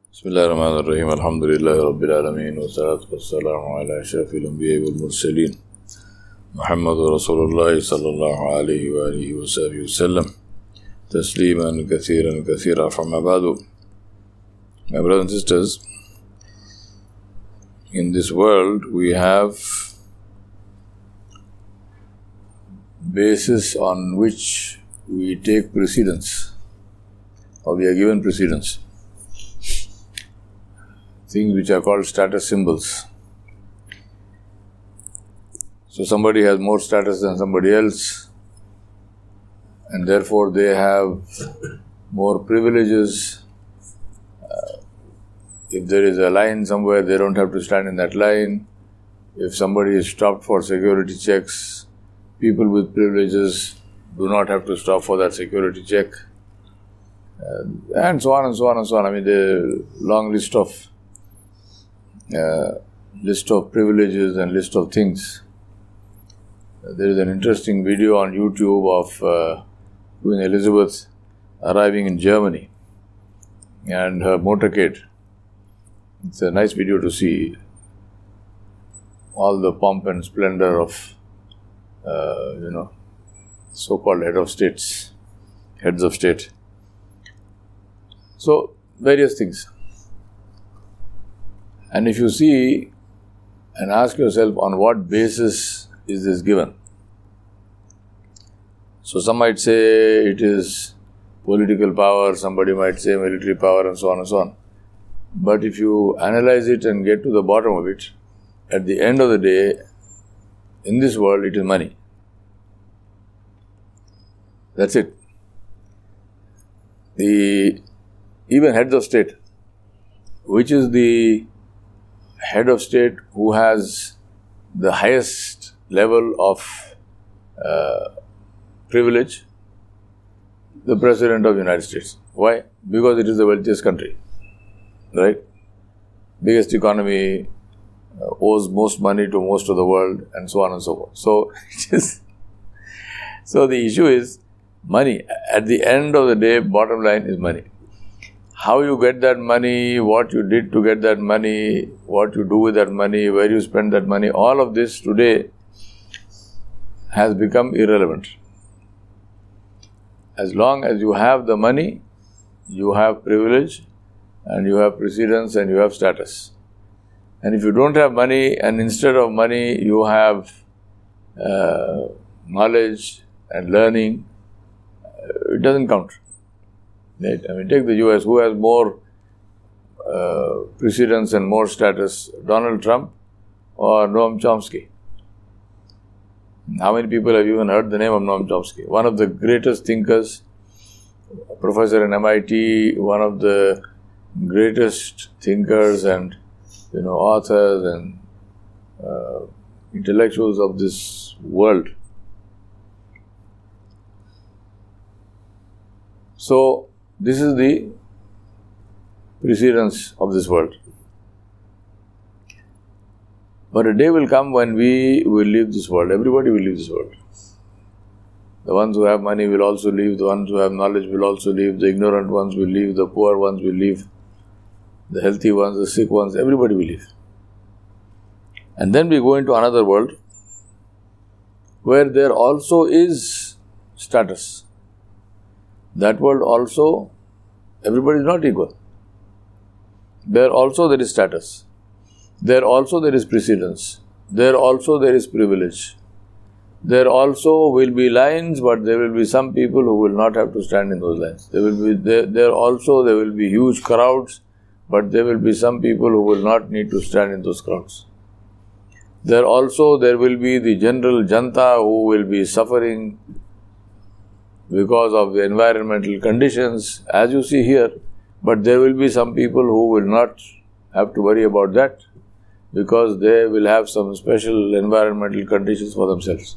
Bismillahirrahmanirrahim. Alhamdulillahi Rabbil Alameen. Wa salatu wa salamu ala ashrafil anbiya wal mursaleen. Muhammadur Rasulullah sallallahu alayhi wa alihi wa sahbihi wa sallam. Tasliman kathiran kathira. Amma ba'du. My brothers and sisters, in this world we have basis on which we take precedence, or we are given precedence. Things which are called status symbols. So somebody has more status than somebody else, and therefore they have more privileges. If there is a line somewhere, they don't have to stand in that line. If somebody is stopped for security checks, people with privileges do not have to stop for that security check. And so on and so on and so on. I mean, the long list of privileges and list of things. There is an interesting video on YouTube of Queen Elizabeth arriving in Germany and her motorcade. It's a nice video to see all the pomp and splendor of so-called heads of state. So, various things. And if you see and ask yourself, on what basis is this given? So some might say it is political power, somebody might say military power, and so on and so on. But if you analyze it and get to the bottom of it, at the end of the day, in this world, it is money. That's it. Even heads of state, which is the head of state who has the highest level of privilege? The President of the United States. Why? Because it is the wealthiest country, right? Biggest economy, owes most money to most of the world, and so on and so forth. So the issue is money. At the end of the day, bottom line is money. How you get that money, what you did to get that money, what you do with that money, where you spend that money, all of this today has become irrelevant. As long as you have the money, you have privilege, and you have precedence, and you have status. And if you don't have money, and instead of money you have knowledge and learning, it doesn't count. Right? I mean, take the US, who has more precedence and more status, Donald Trump or Noam Chomsky? How many people have even heard the name of Noam Chomsky? One of the greatest thinkers, professor in MIT, one of the greatest thinkers and authors and intellectuals of this world. So, this is the precedence of this world. But a day will come when we will leave this world. Everybody will leave this world. The ones who have money will also leave. The ones who have knowledge will also leave. The ignorant ones will leave. The poor ones will leave. The healthy ones, the sick ones, everybody will leave. And then we go into another world where there also is status. That world also, everybody is not equal. There also there is status. There also there is precedence. There also there is privilege. There also will be lines, but there will be some people who will not have to stand in those lines. There will be huge crowds, but there will be some people who will not need to stand in those crowds. There will be the general janta who will be suffering because of the environmental conditions, as you see here, but there will be some people who will not have to worry about that because they will have some special environmental conditions for themselves.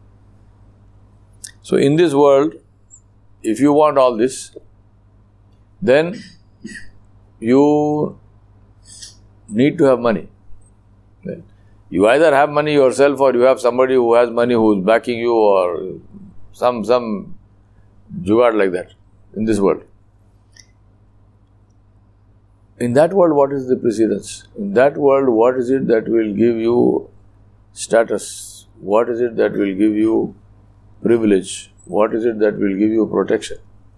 So in this world, if you want all this, then you need to have money. You either have money yourself or you have somebody who has money who is backing you, or some jugaad like that in this world. in that world, what is the precedence? In that world, what is it that will give you status? What is it that will give you privilege? What is it that will give you protection?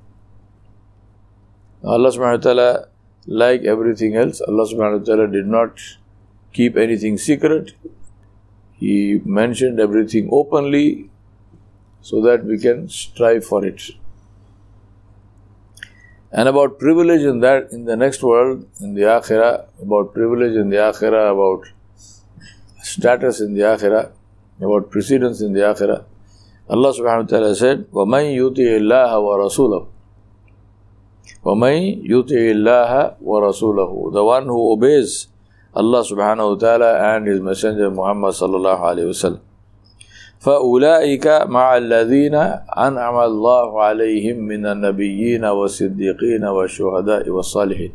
Allah subhanahu wa ta'ala, like everything else, Allah subhanahu wa ta'ala did not keep anything secret. He mentioned everything openly so that we can strive for it. And about privilege in the next world, in the Akhirah, about privilege in the Akhirah, about status in the Akhirah, about precedence in the Akhirah, Allah subhanahu wa ta'ala said, وَمَنْ يُطِعِ اللَّهَ وَرَسُولَهُ وَمَنْ يُطِعِ اللَّهَ وَرَسُولَهُ. The one who obeys Allah subhanahu wa ta'ala and His Messenger Muhammad sallallahu alayhi wa sallam. فَأُولَٰئِكَ مَعَ الَّذِينَ أَنْعَمَ اللَّهُ عَلَيْهِمْ مِنَ النَّبِيِّينَ وَالصِّدِّيقِينَ وَالشُّهَدَاءِ وَالصَّالِحِينَ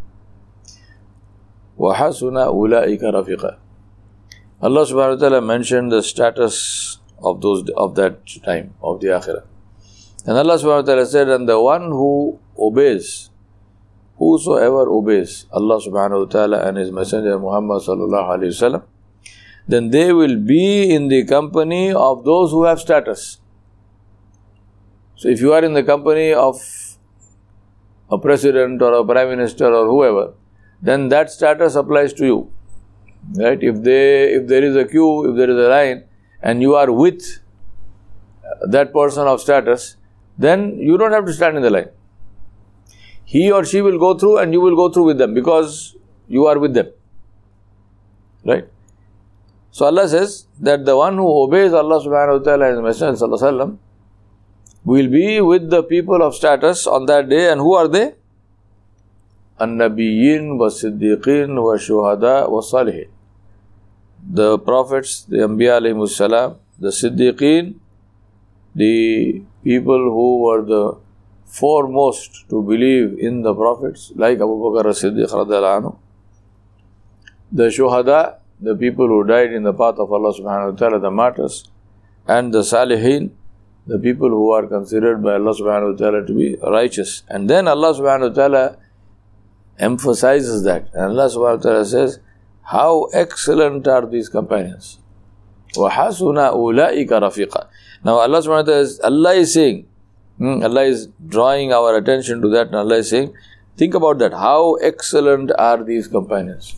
وَحَسُنَ أُولَٰئِكَ رَفِيقًا. Allah subhanahu wa ta'ala mentioned the status of that time, of the Akhirah. And Allah subhanahu wa ta'ala said, and the one who obeys, whosoever obeys Allah subhanahu wa ta'ala and His Messenger Muhammad sallallahu alayhi wa sallam, then they will be in the company of those who have status. So if you are in the company of a president or a prime minister or whoever, then that status applies to you. Right? If there is a queue, if there is a line, and you are with that person of status, then you don't have to stand in the line. He or she will go through and you will go through with them because you are with them. Right? So Allah says that the one who obeys Allah subhanahu wa ta'ala and His Messenger sallallahu alayhi wa sallam will be with the people of status on that day. And who are they? An-Nabiyyin wa-Siddiqin wa-Shuhada wa-Salihin. The prophets, the Anbiya alayhimus salam, the Siddiqin, the people who were the foremost to believe in the prophets, like Abu Bakr as-Siddiq radhiyallahu anhu, the Shuhada, the people who died in the path of Allah subhanahu wa ta'ala, the martyrs, and the Salihin, the people who are considered by Allah subhanahu wa ta'ala to be righteous. And then Allah subhanahu wa ta'ala emphasizes that. And Allah subhanahu wa ta'ala says, how excellent are these companions. وَحَسُنَ أُولَٰئِكَ رَفِيقًا. Now Allah subhanahu wa ta'ala Allah is saying, Allah is drawing our attention to that, and Allah is saying, think about that. How excellent are these companions?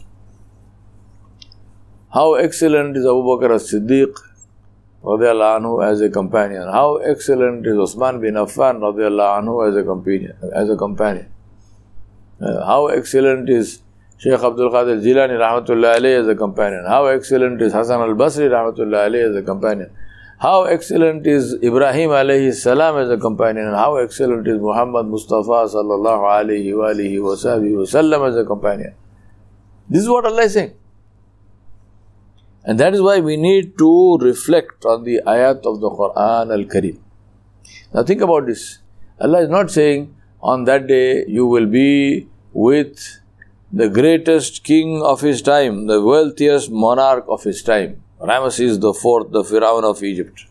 How excellent is Abu Bakr as-Siddiq radiyallahu anhu as a companion? How excellent is Uthman bin Affan radiyallahu anhu as a companion? How excellent is Shaykh Abdul Qadir Jilani rahmatullahi alayhi as a companion? How excellent is Hasan al-Basri rahmatullahi alayhi as a companion? How excellent is Ibrahim alayhi salam as a companion? And how excellent is Muhammad Mustafa sallallahu alayhi wa alihi wa sahbihi wa sallam as a companion? This is what Allah is saying. And that is why we need to reflect on the ayat of the Quran al-Kareem. Now think about this. Allah is not saying on that day you will be with the greatest king of his time, the wealthiest monarch of his time, Ramesses IV, the Pharaoh of Egypt.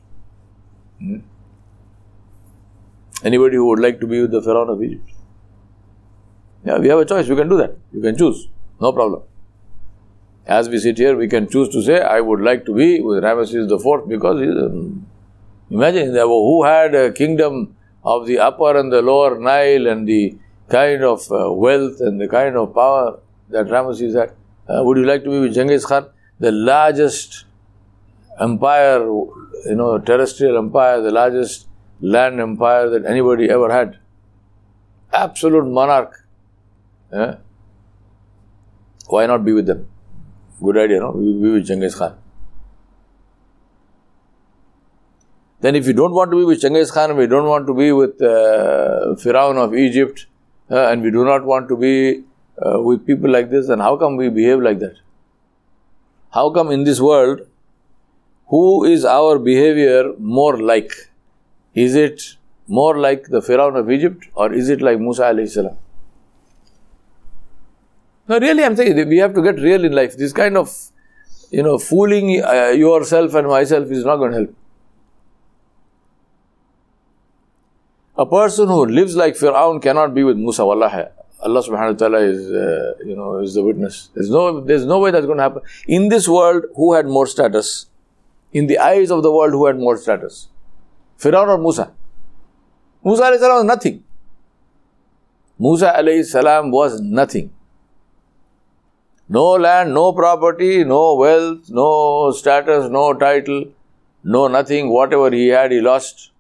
Anybody who would like to be with the Pharaoh of Egypt? Yeah, we have a choice. We can do that. You can choose. No problem. As we sit here, we can choose to say, I would like to be with Ramesses IV because imagine who had a kingdom of the upper and the lower Nile and the kind of wealth and the kind of power that Ramesses had. Would you like to be with Genghis Khan? The largest empire, terrestrial empire, the largest land empire that anybody ever had. Absolute monarch. Yeah? Why not be with them? Good idea, no? We will be with Genghis Khan. Then if you don't want to be with Genghis Khan, we don't want to be with Pharaoh of Egypt, and we do not want to be with people like this, then how come we behave like that? How come in this world, who is our behavior more like? Is it more like the Pharaoh of Egypt, or is it like Musa alayhi salam? No, really, I'm saying we have to get real in life. This kind of, fooling yourself and myself is not going to help. A person who lives like Fir'aun cannot be with Musa. Wallahi, Allah subhanahu wa ta'ala is the witness. There's no way that's going to happen. In this world, who had more status? In the eyes of the world, who had more status? Fir'aun or Musa? Musa alayhi salam was nothing. Musa alayhi salam was nothing. No land, no property, no wealth, no status, no title, no nothing. Whatever he had, he lost.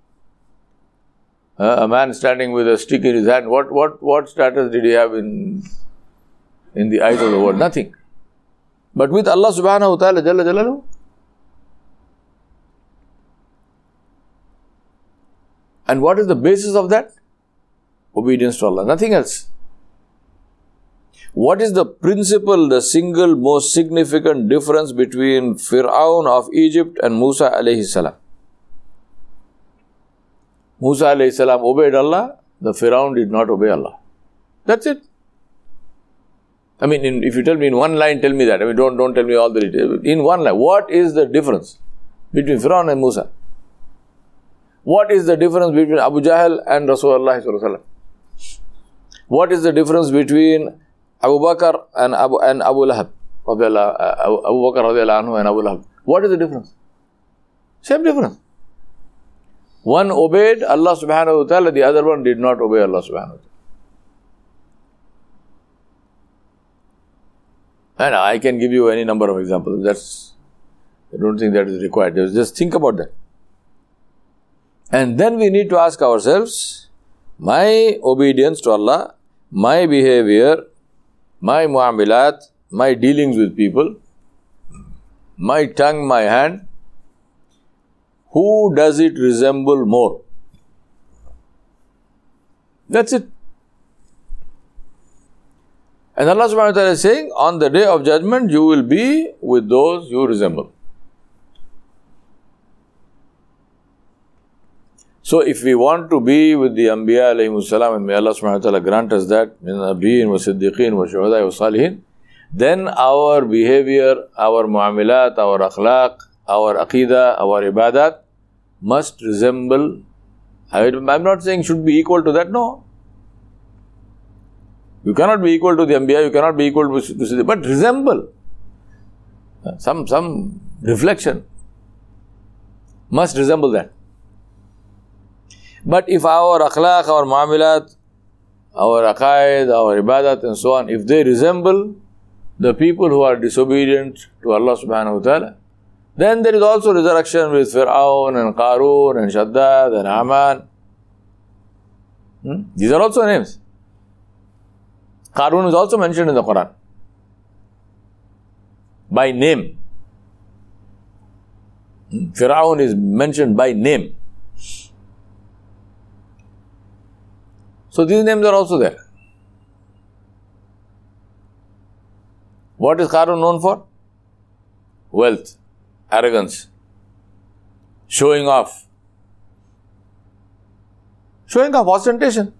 A man standing with a stick in his hand. What status did he have in the eyes of the world? Nothing. But with Allah subhanahu wa ta'ala, Jalla Jalaluhu, and what is the basis of that? Obedience to Allah, nothing else. What is the principle, the single most significant difference between Fir'aun of Egypt and Musa alayhi salam? Musa alayhi salam obeyed Allah, the Fir'aun did not obey Allah. That's it. I mean, if you tell me in one line, tell me that. I mean, don't tell me all the details. In one line, what is the difference between Fir'aun and Musa? What is the difference between Abu Jahl and Rasulullah sallallahu alaihi wasallam? What is the difference between Abu Bakr and Abu Lahab? Abu Bakr radiallahu anhu and Abu Lahab. What is the difference? Same difference. One obeyed Allah subhanahu wa ta'ala, the other one did not obey Allah subhanahu wa ta'ala. And I can give you any number of examples. I don't think that is required. Just think about that. And then we need to ask ourselves, my obedience to Allah, my behavior, my mu'amilat, my dealings with people, my tongue, my hand, who does it resemble more? That's it. And Allah subhanahu wa ta'ala is saying, on the day of judgment, you will be with those you resemble. So if we want to be with the Anbiya alayhimus salam, and may Allah subhanahu wa ta'ala grant us that, min nabiyyin wa siddiqeen wa shuhada wa salihin, then our behavior, our mu'amilat, our akhlaq, our aqidah, our ibadat must resemble. I'm not saying should be equal to that, no. You cannot be equal to the Anbiya, you cannot be equal to Siddiq, but resemble. Some reflection must resemble that. But if our akhlaq, our mu'amilat, our aqaid, our ibadat and so on, if they resemble the people who are disobedient to Allah subhanahu wa ta'ala, then there is also resurrection with Fir'aun and Qarun and Shaddad and Haman. These are also names. Qarun is also mentioned in the Quran by name. Fir'aun is mentioned by name. So these names are also there. What is Qarun known for? Wealth, arrogance, showing off. Showing off, ostentation.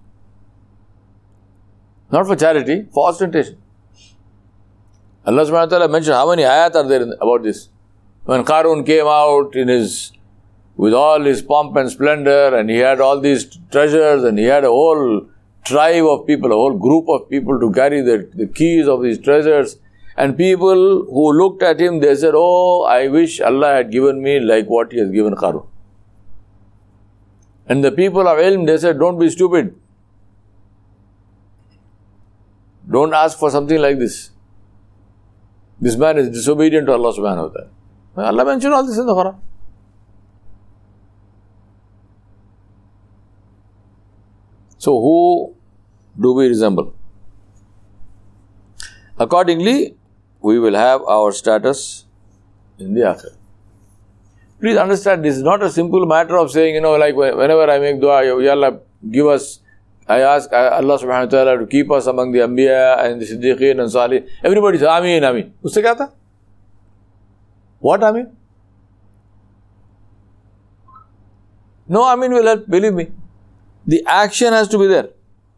Not for charity, for ostentation. Allah subhanahu wa ta'ala mentioned how many ayat are there about this. When Qarun came out with all his pomp and splendor, and he had all these treasures, and he had a whole tribe of people, a whole group of people to carry the keys of these treasures. And people who looked at him, they said, oh, I wish Allah had given me like what he has given Qarun. And the people of ilm, they said, don't be stupid. Don't ask for something like this. This man is disobedient to Allah subhanahu wa ta'ala. Allah mentioned all this in the Quran. So who do we resemble? Accordingly, we will have our status in the Akhirah. Please understand, this is not a simple matter of saying, like whenever I make dua, Ya Allah, give us, I ask Allah subhanahu wa ta'ala to keep us among the Anbiya and the Siddiqeen and Salih. Everybody says, Ameen, Ameen. Usse kya tha? What Ameen? No Ameen will help, believe me. The action has to be there.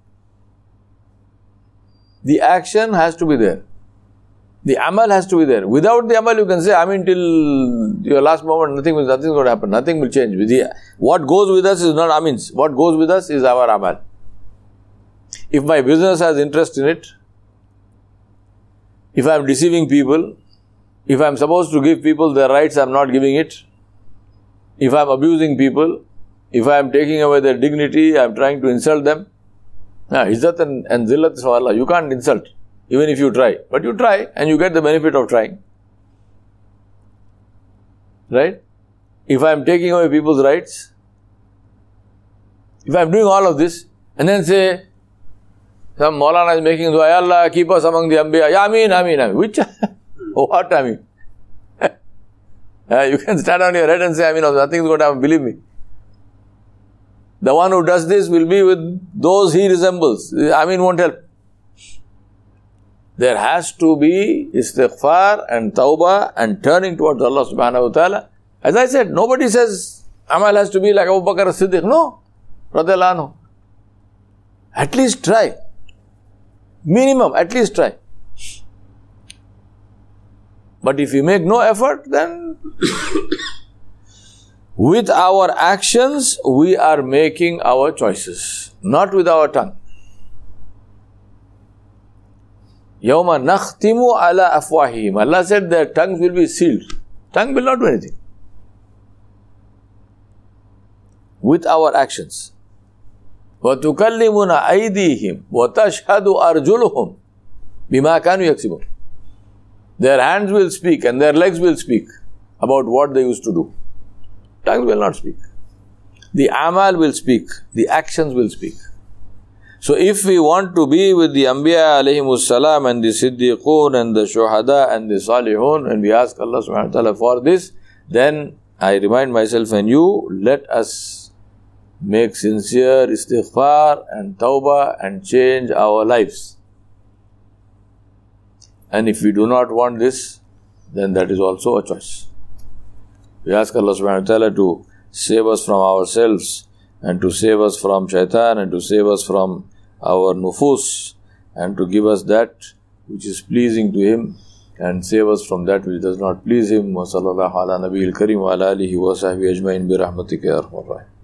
The action has to be there. The amal has to be there. Without the amal, you can say Ameen till your last moment, nothing is going to happen, nothing will change. What goes with us is not Ameens. What goes with us is our amal. If my business has interest in it, if I am deceiving people, if I am supposed to give people their rights, I am not giving it. If I am abusing people, if I am taking away their dignity, I am trying to insult them. Izzat and zillat is for Allah. You can't insult, even if you try. But you try and you get the benefit of trying. Right? If I am taking away people's rights, if I am doing all of this, and then say, some Maulana is making dua, Ya Allah, keep us among the Anbiya. Ya Ameen, Ameen, Ameen. Which? What Ameen? You can stand on your head and say Ameen. Nothing is going to happen, believe me. The one who does this will be with those he resembles. Ameen won't help. There has to be istighfar and tawbah and turning towards Allah subhanahu wa ta'ala. As I said, nobody says Amal has to be like Abu Bakr as-Siddiq. No. Radiyallahu anhu. At least try. Minimum, at least try. But if we make no effort, then with our actions, we are making our choices. Not with our tongue. Yawma nakhtimu ala afwahihim. Allah said their tongues will be sealed. Tongue will not do anything. With our actions. وَتُكَلِّمُنَا أَيْدِيهِمْ وَتَشْهَدُ أَرْجُلُهُمْ بِمَا كَانُوا يَكْسِبُونَ. Their hands will speak and their legs will speak about what they used to do. Tongue will not speak. The amal will speak. The actions will speak. So if we want to be with the Anbiya alayhimus salam and the Siddiqoon and the Shuhada and the Salihun, and we ask Allah subhanahu wa ta'ala for this, then I remind myself and you, let us make sincere istighfar and tawbah and change our lives. And if we do not want this, then that is also a choice. We ask Allah subhanahu wa ta'ala to save us from ourselves and to save us from shaitan and to save us from our nufus and to give us that which is pleasing to Him and save us from that which does not please Him. Wa sallallahu ala nabiyil kareem wa ala alihi wa sahbihi ajma'in bi rahmatika ya arhamar rahim.